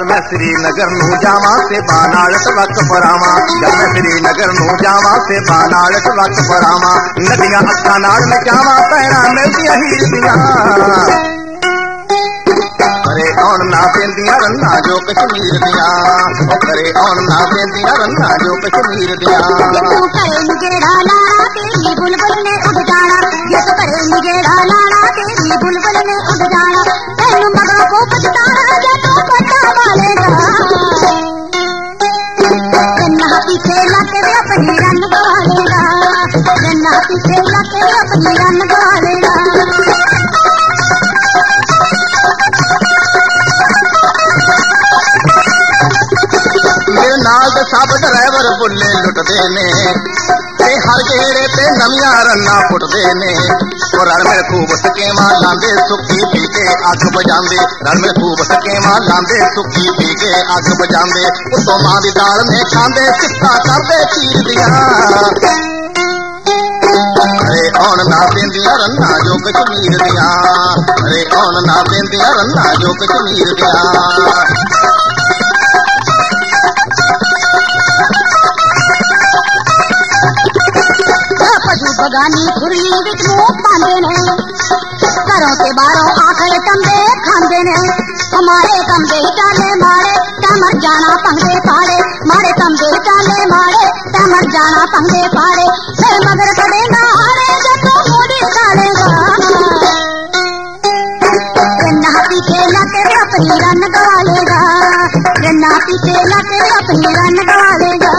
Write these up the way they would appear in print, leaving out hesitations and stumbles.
जब मैं श्रीनगर नू जावा ते बानाड़ वक्त परावा जब मैं श्रीनगर नू जावा ते बानाड़ वक्त परावा नदियां अखा नाल में जावा पैना मिलदियां हीर दियां करे औन ना पेंदियां रन्ना जो कश्मीर दियां करे औन ना पेंदियां रन्ना जो कश्मीर दियां तू करे मुजेड़ा लाना तेरी बुलबुल ने उड़ जाना ये तो करे मुजेड़ा लाना तेरी बुलबुल ने उड़ जाना तेनु मगरों को पछताना ये तो पता वालेगा रन्ना पीछे लाके वे अपनी रन गवालेगा रन्ना पीछे लाके वे अपनी रन गवालेगा मेरे नाल दे सब ड्राइवर बुल्ले लुटदे ने ते हर गेड़े ते नवियां रन्ना फुटदे ने और रल मेरे खूब सकेवा लांदे सुक्की पी के अग बजांदे रल मेरे खूब सकेवा लांदे सुक्की पी के अग बजांदे उतों मां दी दाल में खांदे सिक्का करदे चीर दियां अरे औन ना पेंदियां रन्ना जो कश्मीर दियां अरे औन ना पेंदियां रन्ना जो कश्मीर दियां बगानी खुरली विच मुंह पांदे ने घरों से बाहरों आखड़े तंबे खांदे ने हमारे तंबे चाले मारे ता मर जाना पंगे पाड़े मारे तंबे चाले मारे ता मर जाना पंगे पाड़े फिर मगर करेगा हारे जे तू मोड़ी डालेगा रन्ना पीछे लाके अपनी रन गवालेगा रन्ना पीछे लाके अपनी रन गवालेगा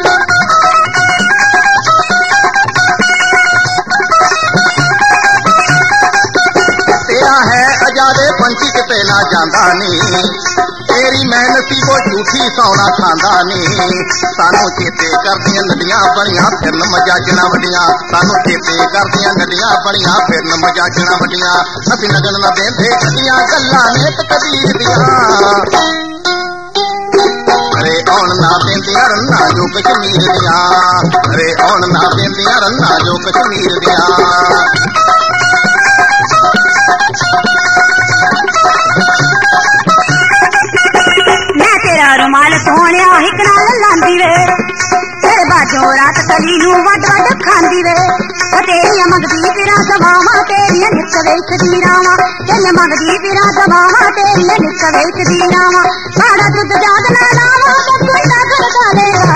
है अजादे पंछी किते ना जांदा नी तेरी मेहनती को झूठी सौना खांदा नी सानू चेते करदियां नदियां बड़ियां फिरन मजाजना वडियां सानू चेते करदियां नदियां बड़ियां फिरन मजाजना वडियां असीं लगन ना देंदे कदियां गल्लां ने कबीर दियां अरे औन ना पेंदियां रन्ना जो कश्मीर दियां अरे औन ना पेंदियां रन्ना जो कश्मीर दियां रुमाल सोहणिया हिकड़ा लांदी वे तेरे बाजों रात कली नू वड वड खांदी वे तेरियां मंगदी फिरा सवावा तेरियां निक वेचदी रावा तेन मंगदी फिरा सवावा तेरियां निक वेचदी रावा साड़ा दुध जाग ना लावा कोई ना डालेगा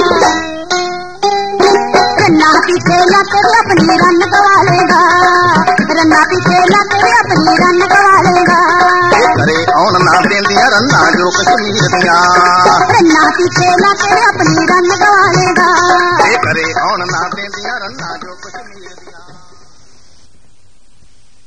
रन्ना पीछे लाके अपनी रन गवालेगा रन्ना पीछे लाके अपनी रन गवालेगा करे औन ना पेंदियां रन्ना जो कश्मीर दियां रन्ना पीछे लाके अपनी रन गवालेगा करे औन ना पेंदियां रन्ना जो कश्मीर दियां।